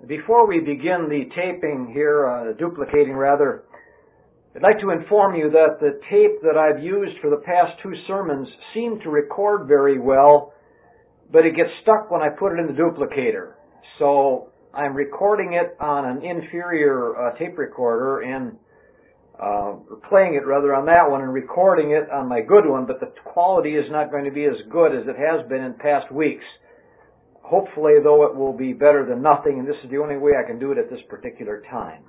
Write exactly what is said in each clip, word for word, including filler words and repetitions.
Before we begin the taping here, uh, duplicating rather, I'd like to inform you that the tape that I've used for the past two sermons seemed to record very well, but it gets stuck when I put it in the duplicator. So I'm recording it on an inferior uh, tape recorder and uh, playing it rather on that one and recording it on my good one, but the quality is not going to be as good as it has been in past weeks. Hopefully, though, it will be better than nothing, and this is the only way I can do it at this particular time.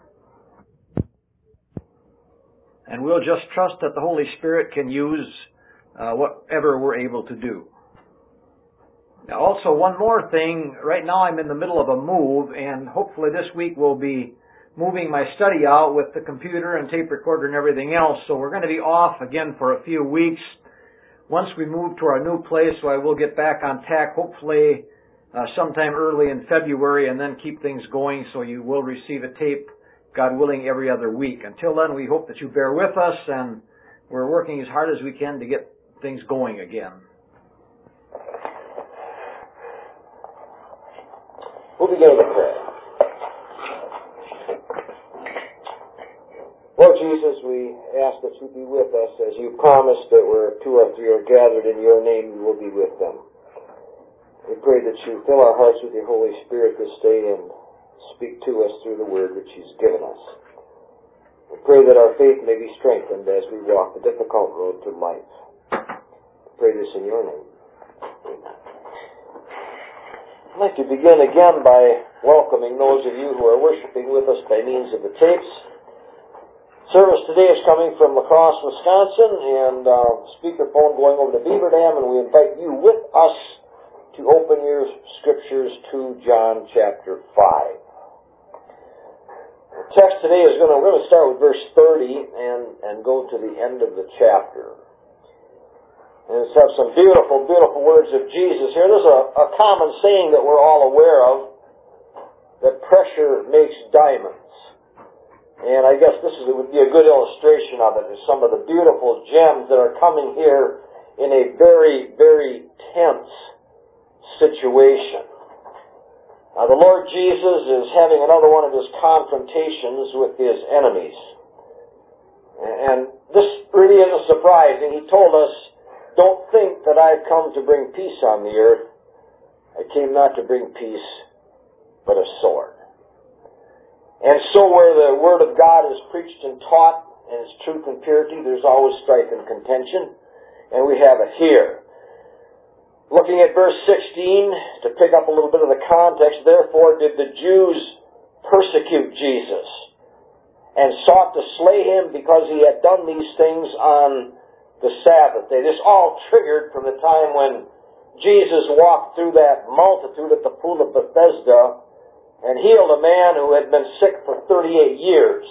And we'll just trust that the Holy Spirit can use uh, whatever we're able to do. Now, also, one more thing. Right now I'm in the middle of a move, and hopefully this week we'll be moving my study out with the computer and tape recorder and everything else, so we're going to be off again for a few weeks. Once we move to our new place, so I will get back on tack, hopefully Uh, sometime early in February, and then keep things going so you will receive a tape, God willing, every other week. Until then, we hope that you bear with us, and we're working as hard as we can to get things going again. We'll begin with prayer. Lord Jesus, we ask that you be with us as you promised that where two or three are gathered in your name, you will be with them. We pray that you fill our hearts with your Holy Spirit this day and speak to us through the word which he's given us. We pray that our faith may be strengthened as we walk the difficult road to life. We pray this in your name. Amen. I'd like to begin again by welcoming those of you who are worshiping with us by means of the tapes. Service today is coming from La Crosse, Wisconsin, and uh, speakerphone going over to Beaver Dam, and we invite you with us to open your scriptures to John chapter five. The text today is going to, we're going to start with verse thirty and, and go to the end of the chapter. And it's have some beautiful, beautiful words of Jesus here. There's a, a common saying that we're all aware of, that pressure makes diamonds. And I guess this is, it would be a good illustration of it. There's some of the beautiful gems that are coming here in a very, very tense situation. Now, the Lord Jesus is having another one of his confrontations with his enemies. And this really isn't surprising. He told us, don't think that I've come to bring peace on the earth. I came not to bring peace, but a sword. And so where the Word of God is preached and taught, and its truth and purity, there's always strife and contention. And we have it here. Looking at verse sixteen, to pick up a little bit of the context, therefore did the Jews persecute Jesus, and sought to slay him because he had done these things on the Sabbath day. This all triggered from the time when Jesus walked through that multitude at the pool of Bethesda and healed a man who had been sick for thirty-eight years,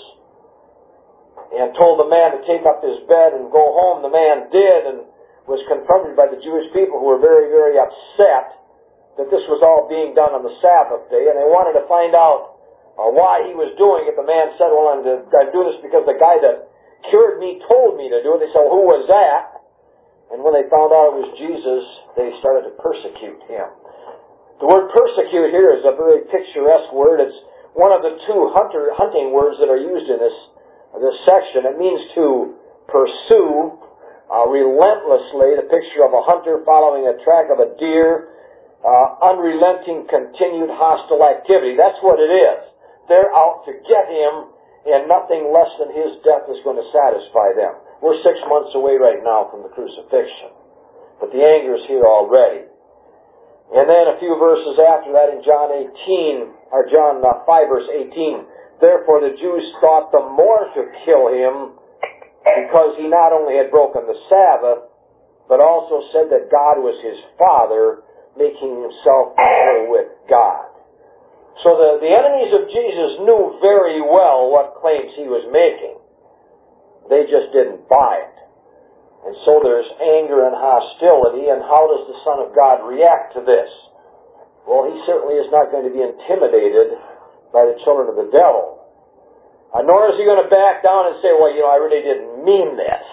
and told the man to take up his bed and go home. The man did, and was confronted by the Jewish people who were very, very upset that this was all being done on the Sabbath day, and they wanted to find out uh, why he was doing it. The man said, well, I'm, I'm doing this because the guy that cured me told me to do it. They said, well, who was that? And when they found out it was Jesus, they started to persecute him. The word persecute here is a very picturesque word. It's one of the two hunter, hunting words that are used in this, this section. It means to pursue Uh, relentlessly, the picture of a hunter following a track of a deer, uh, unrelenting, continued hostile activity. That's what it is. They're out to get him, and nothing less than his death is going to satisfy them. We're six months away right now from the crucifixion, but the anger is here already. And then a few verses after that in John eighteen, or John five verse eighteen, therefore the Jews thought the more to kill him, because he not only had broken the Sabbath, but also said that God was his Father, making himself equal with God. So the, the enemies of Jesus knew very well what claims he was making. They just didn't buy it. And so there's anger and hostility, and how does the Son of God react to this? Well, he certainly is not going to be intimidated by the children of the devil. Uh, nor is he going to back down and say, well, you know, I really didn't mean this.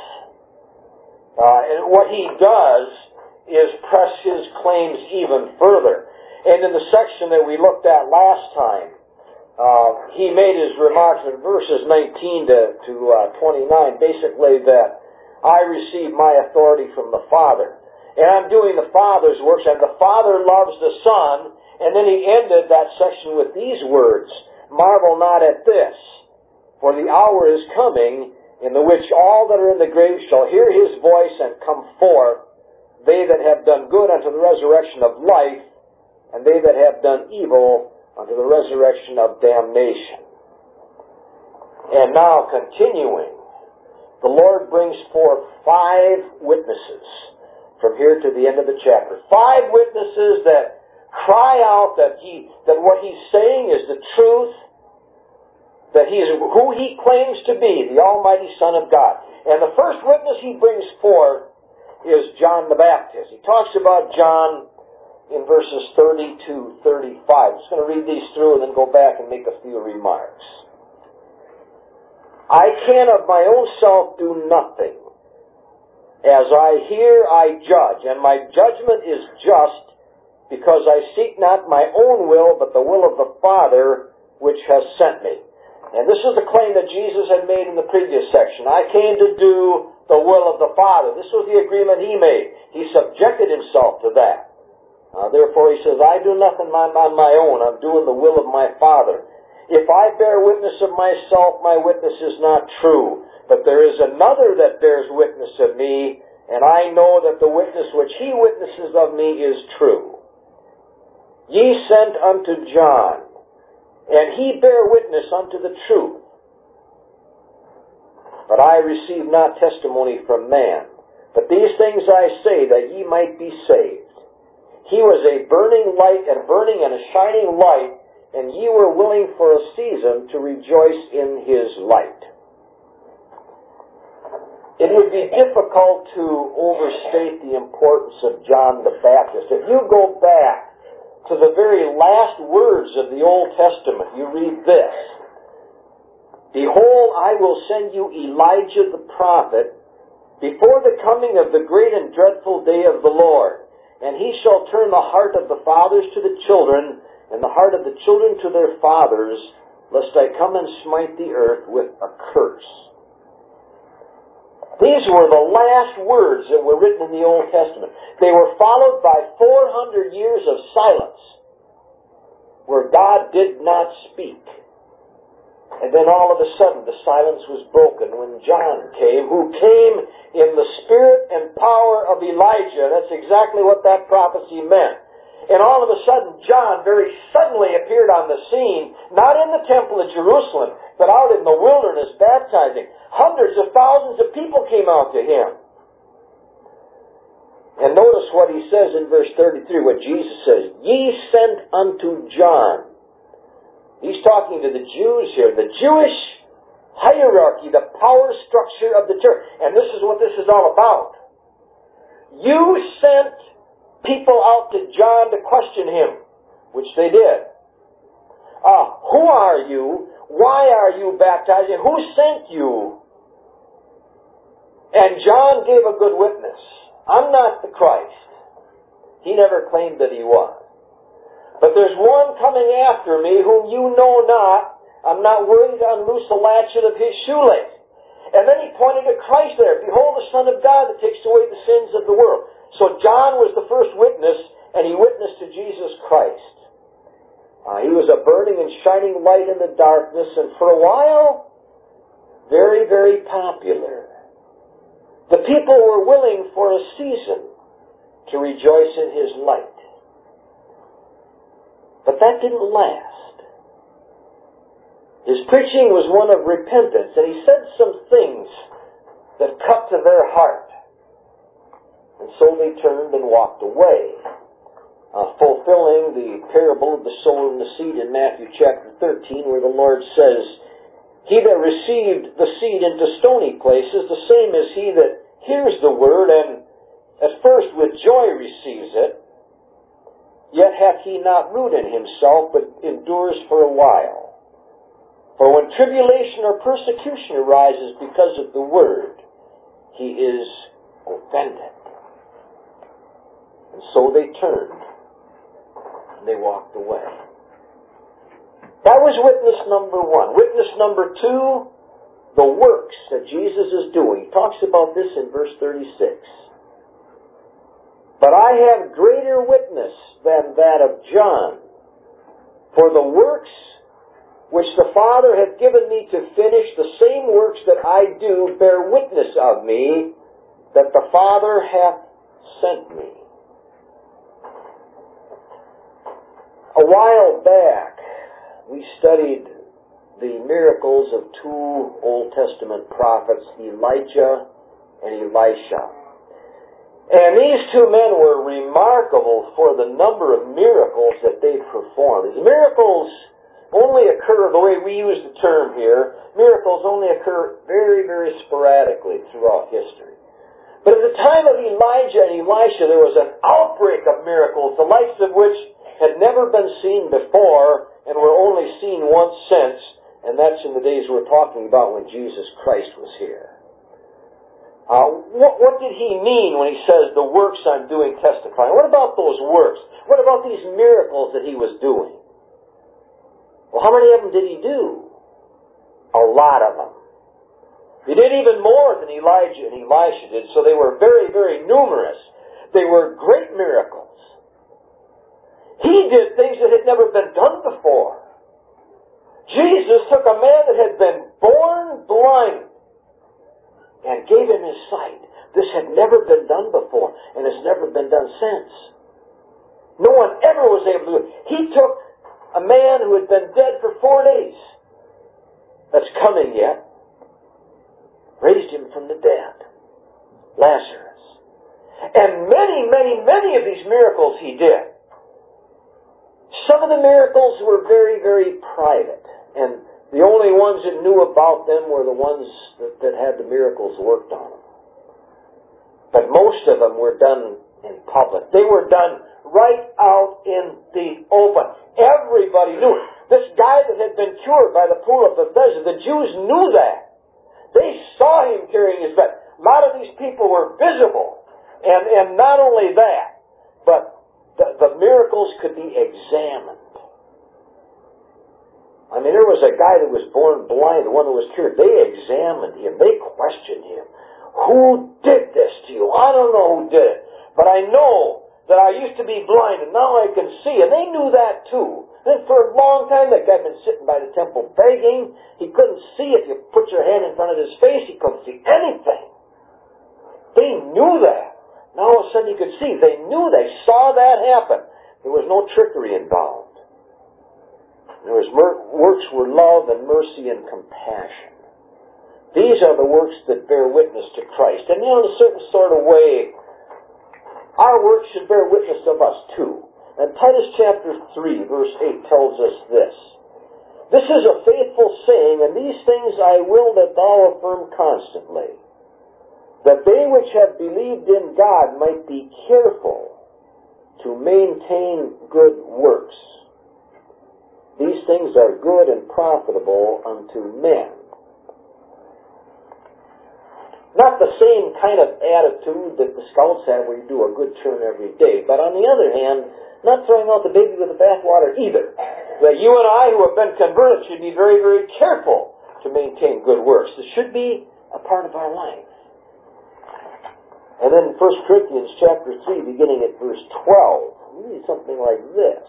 Uh, and what he does is press his claims even further. And in the section that we looked at last time, uh, he made his remarks in verses nineteen to, to uh, twenty-nine, basically that I received my authority from the Father, and I'm doing the Father's works, and the Father loves the Son. And then he ended that section with these words, marvel not at this, for the hour is coming in the which all that are in the grave shall hear his voice and come forth, they that have done good unto the resurrection of life, and they that have done evil unto the resurrection of damnation. And now, continuing, the Lord brings forth five witnesses from here to the end of the chapter. Five witnesses that cry out that he that what he's saying is the truth, that he is who he claims to be, the Almighty Son of God. And the first witness he brings forth is John the Baptist. He talks about John in verses thirty to thirty-five. I'm just going to read these through and then go back and make a few remarks. I can of my own self do nothing. As I hear, I judge, and my judgment is just, because I seek not my own will, but the will of the Father which has sent me. And this is the claim that Jesus had made in the previous section. I came to do the will of the Father. This was the agreement he made. He subjected himself to that. Uh, therefore he says, I do nothing on my own. I'm doing the will of my Father. If I bear witness of myself, my witness is not true. But there is another that bears witness of me, and I know that the witness which he witnesses of me is true. Ye sent unto John, and he bare witness unto the truth. But I receive not testimony from man. But these things I say, that ye might be saved. He was a burning light, and burning and a shining light, and ye were willing for a season to rejoice in his light. It would be difficult to overstate the importance of John the Baptist. If you go back to the very last words of the Old Testament, you read this. Behold, I will send you Elijah the prophet before the coming of the great and dreadful day of the Lord. And he shall turn the heart of the fathers to the children, and the heart of the children to their fathers, lest I come and smite the earth with a curse. These were the last words that were written in the Old Testament. They were followed by four hundred years of silence, where God did not speak. And then all of a sudden the silence was broken when John came, who came in the spirit and power of Elijah. That's exactly what that prophecy meant. And all of a sudden, John very suddenly appeared on the scene, not in the temple of Jerusalem, but out in the wilderness baptizing. Hundreds of thousands of people came out to him. And notice what he says in verse thirty-three, what Jesus says, Ye sent unto John. He's talking to the Jews here, the Jewish hierarchy, the power structure of the church. And this is what this is all about. You sent people out to John to question him, which they did. Uh, who are you? Why are you baptizing? Who sent you? And John gave a good witness. I'm not the Christ. He never claimed that he was. But there's one coming after me whom you know not. I'm not worthy to unloose the latchet of his shoelace. And then he pointed to Christ there. Behold, the Son of God that takes away the sins of the world. So John was the first witness, and he witnessed to Jesus Christ. Uh, he was a burning and shining light in the darkness, and for a while, very, very popular. The people were willing for a season to rejoice in his light. But that didn't last. His preaching was one of repentance, and he said some things that cut to their heart. And so they turned and walked away, uh, fulfilling the parable of the sower and the seed in Matthew chapter thirteen, where the Lord says, He that received the seed into stony places, the same is he that hears the word, and at first with joy receives it, yet hath he not root in himself, but endures for a while. For when tribulation or persecution arises because of the word, he is offended. And so they turned, and they walked away. That was witness number one. Witness number two, the works that Jesus is doing. He talks about this in verse thirty-six. But I have greater witness than that of John, for the works which the Father hath given me to finish, the same works that I do bear witness of me, that the Father hath sent me. A while back, we studied the miracles of two Old Testament prophets, Elijah and Elisha. And these two men were remarkable for the number of miracles that they performed. These miracles only occur, the way we use the term here, miracles only occur very, very sporadically throughout history. But at the time of Elijah and Elisha, there was an outbreak of miracles, the likes of which had never been seen before and were only seen once since, and that's in the days we're talking about when Jesus Christ was here. Uh, what, what did he mean when he says, the works I'm doing testifying? What about those works? What about these miracles that he was doing? Well, how many of them did he do? A lot of them. He did even more than Elijah and Elisha did, so they were very, very numerous. They were great miracles. He did things that had never been done before. Jesus took a man that had been born blind and gave him his sight. This had never been done before, and has never been done since. No one ever was able to do it. He took a man who had been dead for four days, that's coming yet, raised him from the dead, Lazarus. And many, many, many of these miracles he did. Some of the miracles were very, very private, and the only ones that knew about them were the ones that, that had the miracles worked on them. But most of them were done in public. They were done right out in the open. Everybody knew it. This guy that had been cured by the pool of Bethesda, the Jews knew that. They saw him carrying his bed. A lot of these people were visible. And, and not only that, but the, the miracles could be examined. I mean, there was a guy that was born blind, the one that was cured. They examined him. They questioned him. Who did this to you? I don't know who did it. But I know that I used to be blind and now I can see. And they knew that too. And for a long time, that guy had been sitting by the temple begging. He couldn't see. If you put your hand in front of his face, he couldn't see anything. They knew that. Now all of a sudden he could see. They knew. They saw that happen. There was no trickery involved. There was mer- works were love and mercy and compassion. These are the works that bear witness to Christ. And you know, in a certain sort of way, our works should bear witness of us too. And Titus chapter three, verse eight tells us this. This is a faithful saying, and these things I will that thou affirm constantly, that they which have believed in God might be careful to maintain good works. These things are good and profitable unto men. Not the same kind of attitude that the scouts have where you do a good turn every day, but on the other hand, not throwing out the baby with the bathwater either. That you and I who have been converted should be very, very careful to maintain good works. This should be a part of our life. And then in First Corinthians chapter three, beginning at verse twelve, we read something like this.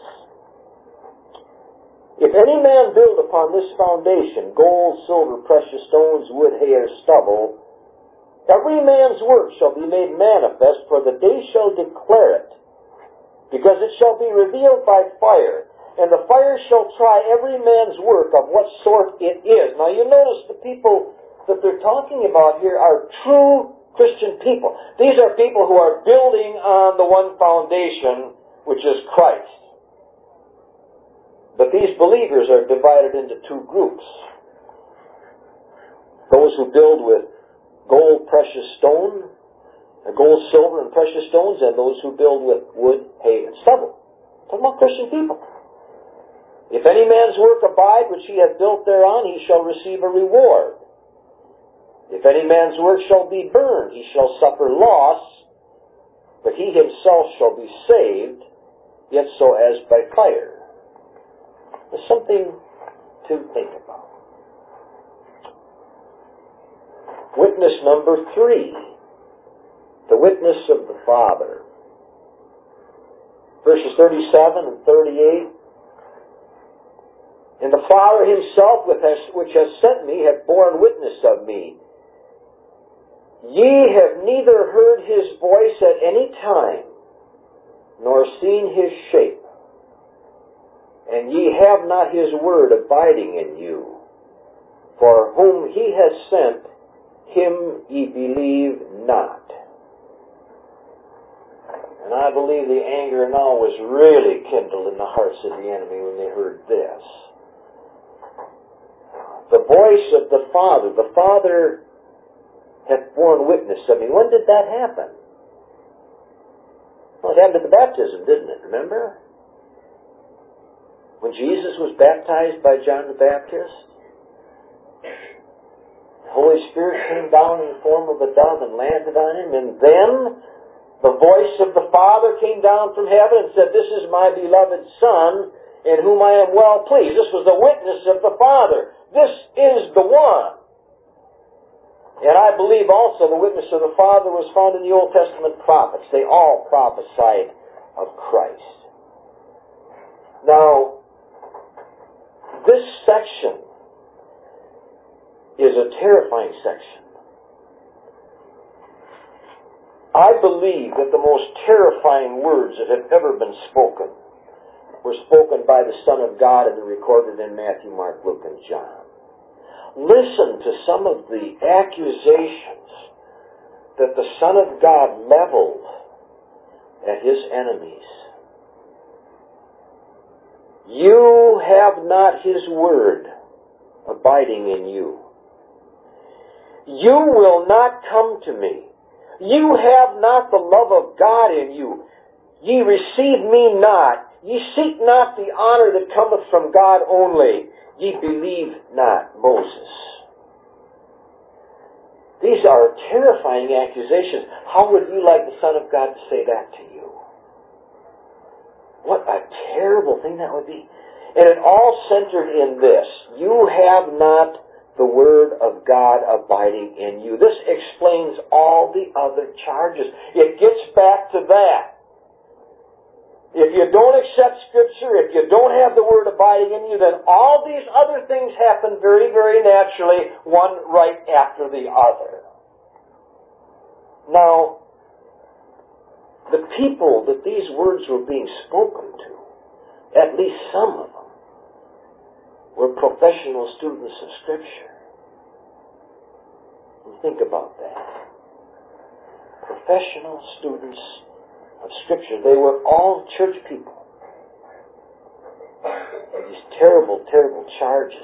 If any man build upon this foundation, gold, silver, precious stones, wood, hay, or stubble, every man's work shall be made manifest, for the day shall declare it, because it shall be revealed by fire, and the fire shall try every man's work of what sort it is. Now you notice the people that they're talking about here are true Christian people. These are people who are building on the one foundation, which is Christ. But these believers are divided into two groups. Those who build with gold, precious stone, gold, silver, and precious stones, and those who build with wood, hay, and stubble. Talking about Christian people. If any man's work abide which he hath built thereon, he shall receive a reward. If any man's work shall be burned, he shall suffer loss, but he himself shall be saved, yet so as by fire. There's something to think about. Witness number three, the witness of the Father. Verses thirty-seven and thirty-eight. And the Father himself which has sent me hath borne witness of me. Ye have neither heard his voice at any time, nor seen his shape. And ye have not his word abiding in you. For whom he has sent, him ye believe not. And I believe the anger now was really kindled in the hearts of the enemy when they heard this. The voice of the Father. The Father hath borne witness of me. When did that happen? Well, it happened at the baptism, didn't it? Remember? When Jesus was baptized by John the Baptist, the Holy Spirit came down in the form of a dove and landed on him, and then the voice of the Father came down from heaven and said, "This is my beloved Son, in whom I am well pleased." This was the witness of the Father. This is the one. And I believe also the witness of the Father was found in the Old Testament prophets. They all prophesied of Christ. Now, this section is a terrifying section. I believe that the most terrifying words that have ever been spoken were spoken by the Son of God and recorded in Matthew, Mark, Luke, and John. Listen to some of the accusations that the Son of God leveled at his enemies. You have not his word abiding in you. You will not come to me. You have not the love of God in you. Ye receive me not. Ye seek not the honor that cometh from God only. Ye believe not Moses. These are terrifying accusations. How would you like the Son of God to say that to you? What a terrible thing that would be. And it all centered in this. You have not the Word of God abiding in you. This explains all the other charges. It gets back to that. If you don't accept Scripture, if you don't have the Word abiding in you, then all these other things happen very, very naturally, one right after the other. Now, the people that these words were being spoken to, at least some of them, were professional students of Scripture. And think about that. Professional students of Scripture. They were all church people. These terrible, terrible charges.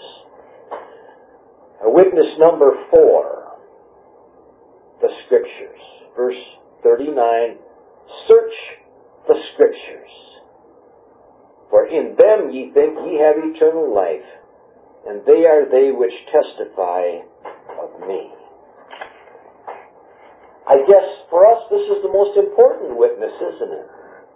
A witness number four, the Scriptures. Verse thirty-nine, search the Scriptures, for in them ye think ye have eternal life, and they are they which testify of me. I guess for us this is the most important witness, isn't it?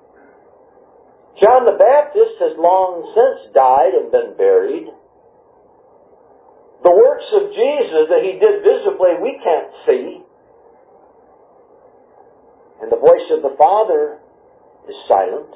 John the Baptist has long since died and been buried. The works of Jesus that he did visibly we can't see. And the voice of the Father is silent.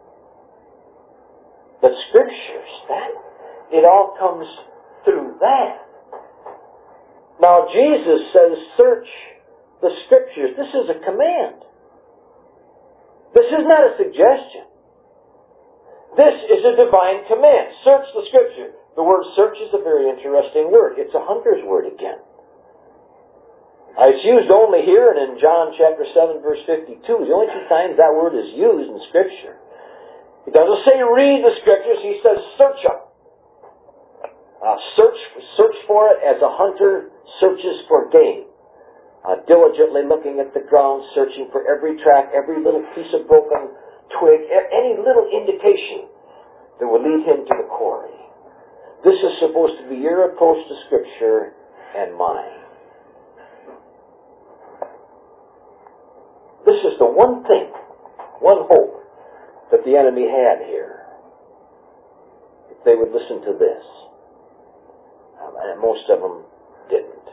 But Scriptures, that, it all comes through that. Now Jesus says, search the Scriptures. This is a command. This is not a suggestion. This is a divine command. Search the Scripture. The word search is a very interesting word. It's a hunter's word again. Uh, it's used only here and in John chapter seven, verse fifty-two. The only two times that word is used in Scripture. He doesn't say read the Scriptures. He says search them. Uh, search, search for it as a hunter searches for game. Uh, diligently looking at the ground, searching for every track, every little piece of broken twig, any little indication that will lead him to the quarry. This is supposed to be your approach to Scripture and mine. This is the one thing, one hope that the enemy had here. If they would listen to this. and most of them didn't.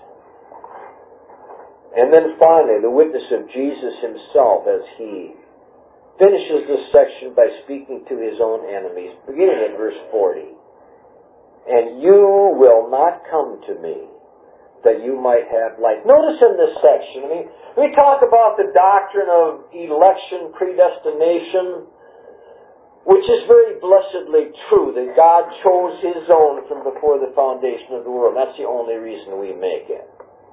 And then finally, the witness of Jesus himself as he finishes this section by speaking to his own enemies, beginning at verse forty. And you will not come to me that you might have life. Notice in this section, I mean, we talk about the doctrine of election, predestination, which is very blessedly true, that God chose His own from before the foundation of the world. That's the only reason we make it.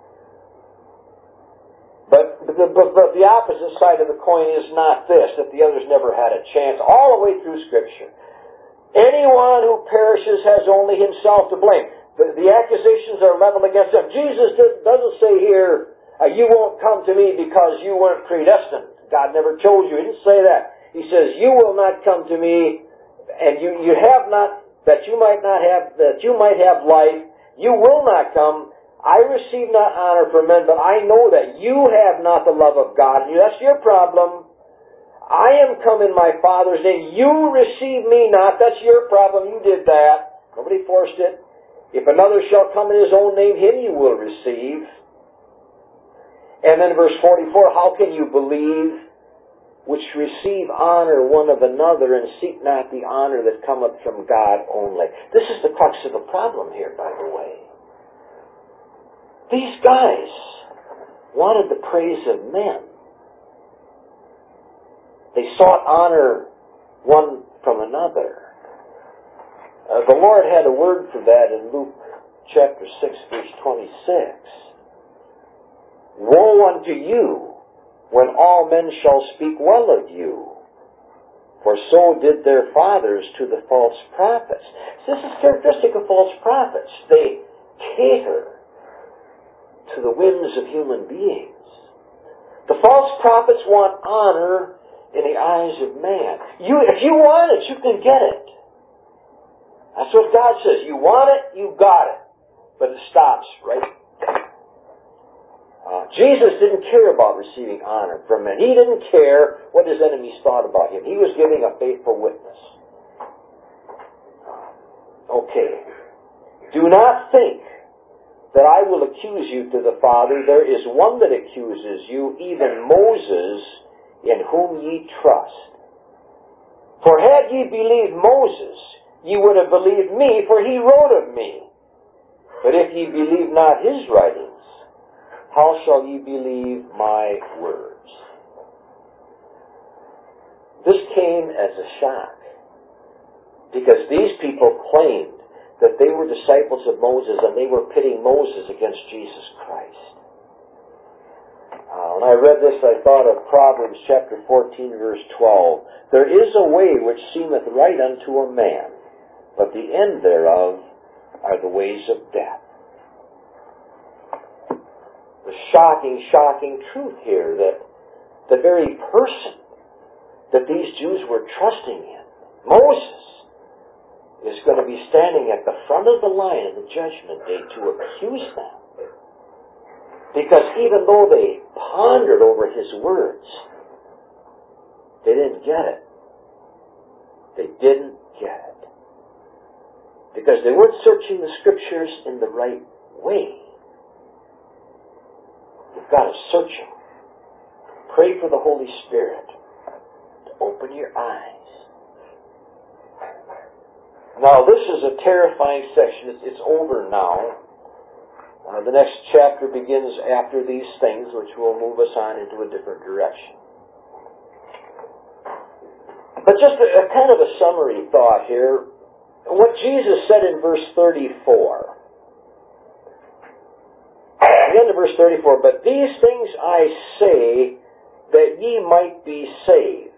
But the, but, but the opposite side of the coin is not this, that the others never had a chance, all the way through Scripture. Anyone who perishes has only himself to blame. The, the accusations are leveled against him. Jesus doesn't say here, uh, you won't come to me because you weren't predestined. God never chose you. He didn't say that. He says, you will not come to me, and you, you have not, that you might not have, that you might have life. You will not come. I receive not honor from men, but I know that you have not the love of God. That's your problem. I am come in my Father's name. You receive me not. That's your problem. You did that. Nobody forced it. If another shall come in his own name, him you will receive. And then verse forty-four, how can you believe which receive honor one of another and seek not the honor that cometh from God only? This is the crux of the problem here, by the way. These guys wanted the praise of men. They sought honor one from another. Uh, the Lord had a word for that in Luke chapter six, verse twenty-six. Woe unto you when all men shall speak well of you, for so did their fathers to the false prophets. This is characteristic of false prophets. They cater to the whims of human beings. The false prophets want honor in the eyes of man. You, if you want it, you can get it. That's what God says. You want it, you got it. But it stops right there. Uh, Jesus didn't care about receiving honor from men. He didn't care what his enemies thought about him. He was giving a faithful witness. Okay. Do not think that I will accuse you to the Father. There is one that accuses you, even Moses, in whom ye trust. For had ye believed Moses, ye would have believed me, for he wrote of me. But if ye believe not his writings, how shall ye believe my words? This came as a shock, because these people claimed that they were disciples of Moses, and they were pitting Moses against Jesus Christ. Uh, when I read this, I thought of Proverbs chapter fourteen, verse twelve. There is a way which seemeth right unto a man, but the end thereof are the ways of death. The shocking, shocking truth here that the very person that these Jews were trusting in, Moses, is going to be standing at the front of the line in the judgment day to accuse them. Because even though they pondered over his words, they didn't get it. They didn't get it. Because they weren't searching the Scriptures in the right way. You've got to search them. Pray for the Holy Spirit to open your eyes. Now, this is a terrifying section. It's, it's over now. Uh, the next chapter begins after these things, which will move us on into a different direction. But just a, a kind of a summary thought here. What Jesus said in verse thirty-four. Again to verse thirty-four. But these things I say, that ye might be saved.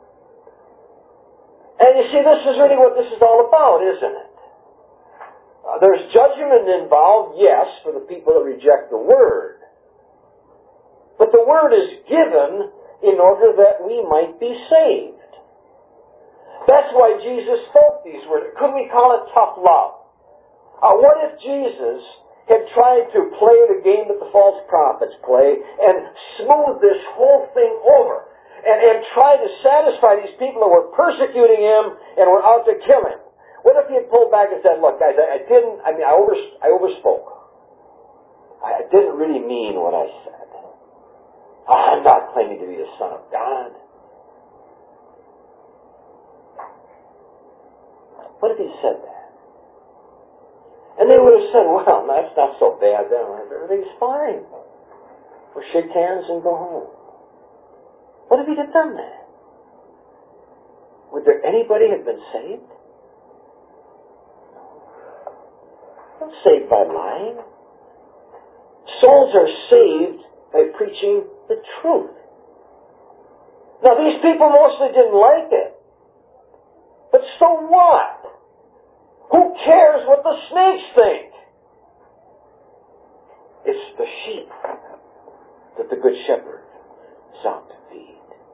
And you see, this is really what this is all about, isn't it? Uh, there's judgment involved, yes, for the people that reject the Word. But the Word is given in order that we might be saved. That's why Jesus spoke these words. Could we call it tough love? Uh, what if Jesus had tried to play the game that the false prophets play and smooth this whole thing over and, and try to satisfy these people who were persecuting him and were out to kill him? What if he had pulled come back and said, look, guys, I, I didn't, I mean, I, over, I overspoke. I didn't really mean what I said. I'm not claiming to be the Son of God. What if he said that? And they would have said, well, that's not so bad then. Everything's fine. We'll shake hands and go home. What if he'd have done that? Would there anybody have been saved? No. Not saved by lying. Souls are saved by preaching the truth. Now, these people mostly didn't like it. But so what? Who cares what the snakes think? It's the sheep that the Good Shepherd is out to feed.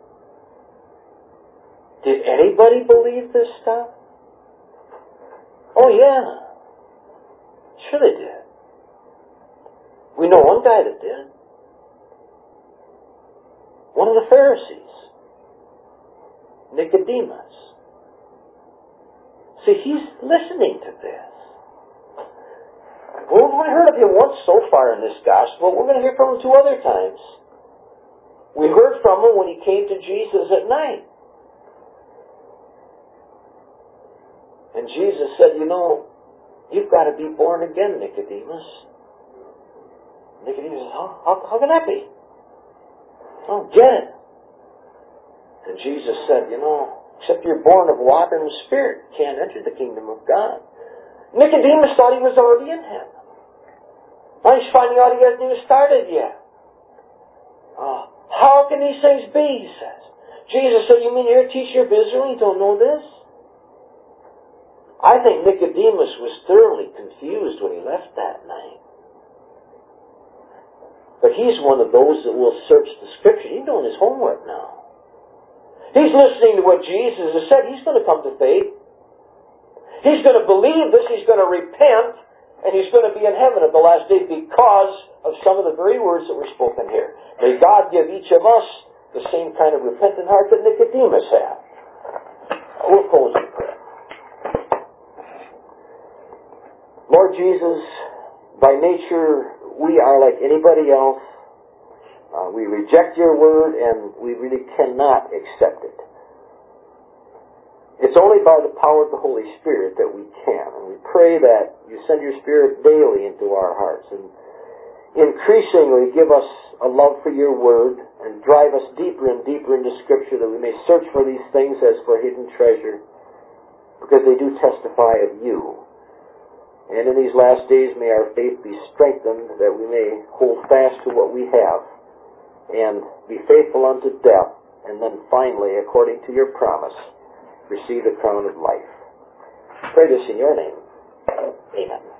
Did anybody believe this stuff? Oh, yeah. Sure they did. We know one guy that did. One of the Pharisees. Nicodemus. See, he's listening to this. Well, we've only heard of him once so far in this gospel. We're going to hear from him two other times. We heard from him when he came to Jesus at night. And Jesus said, you know, you've got to be born again, Nicodemus. Nicodemus says, how, how, how can that be? I don't get it. And Jesus said, you know, except you're born of water and spirit, you can't enter the kingdom of God. Nicodemus thought he was already in heaven. Now he's finding out he hasn't even started yet. Uh, how can these things be, he says. Jesus said, you mean you're a teacher of Israel and you don't know this? I think Nicodemus was thoroughly confused when he left that night. But he's one of those that will search the Scripture. He's doing his homework now. He's listening to what Jesus has said. He's going to come to faith. He's going to believe this. He's going to repent. And he's going to be in heaven at the last day because of some of the very words that were spoken here. May God give each of us the same kind of repentant heart that Nicodemus had. We'll close in prayer. Lord Jesus, by nature, we are like anybody else. Uh, we reject your word and we really cannot accept it. It's only by the power of the Holy Spirit that we can. And we pray that you send your Spirit daily into our hearts and increasingly give us a love for your word and drive us deeper and deeper into Scripture that we may search for these things as for hidden treasure because they do testify of you. And in these last days may our faith be strengthened that we may hold fast to what we have and be faithful unto death, and then finally, according to your promise, receive the crown of life. Pray this in your name. Amen.